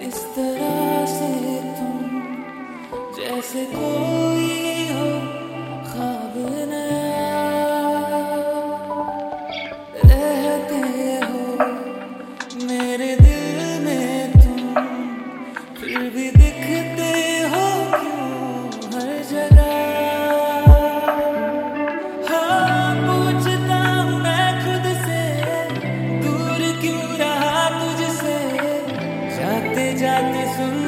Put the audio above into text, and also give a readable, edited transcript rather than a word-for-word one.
इस तरह से तुम जैसे कोई हो ख्वाब नया रहते हो मेरे दिल में तुम, फिर भी दिखते हो क्यों हर जगह। हाँ पूछता हूँ मैं खुद से, दूर क्यों रहा तुझसे, जाते जाते सुन